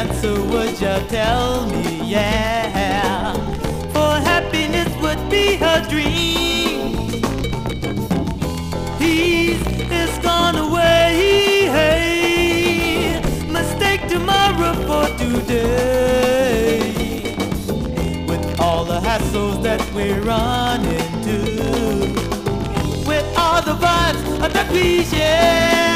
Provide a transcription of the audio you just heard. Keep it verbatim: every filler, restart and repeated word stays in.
answer would you tell me? Yeah, for happiness would be her dream. He's is gone away. Hey, mistake tomorrow for today. With all the hassles that we run into, with all the vibes that we share.